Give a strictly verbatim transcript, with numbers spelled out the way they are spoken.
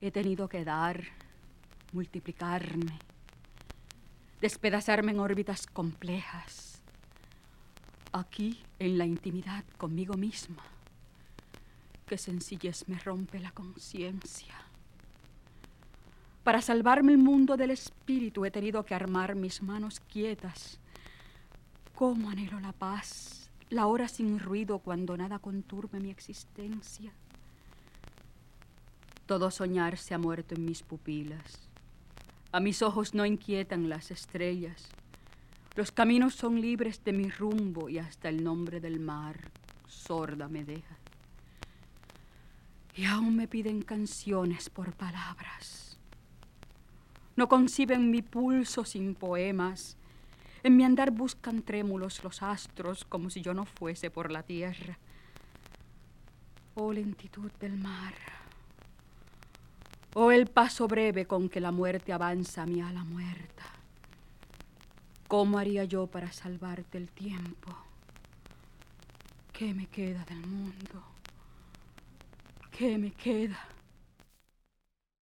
He tenido que dar, multiplicarme, despedazarme en órbitas complejas. Aquí, en la intimidad conmigo misma, qué sencillez me rompe la conciencia. Para salvarme el mundo del espíritu he tenido que armar mis manos quietas. Cómo anhelo la paz, la hora sin ruido cuando nada conturbe mi existencia. Todo soñar se ha muerto en mis pupilas. A mis ojos no inquietan las estrellas. Los caminos son libres de mi rumbo y hasta el nombre del mar sorda me deja. Y aún me piden canciones por palabras. No conciben mi pulso sin poemas. En mi andar buscan trémulos los astros como si yo no fuese por la tierra. Oh lentitud del mar. Oh el paso breve con que la muerte avanza a mi ala muerta. ¿Cómo haría yo para salvarte el tiempo? ¿Qué me queda del mundo? ¿Qué me queda?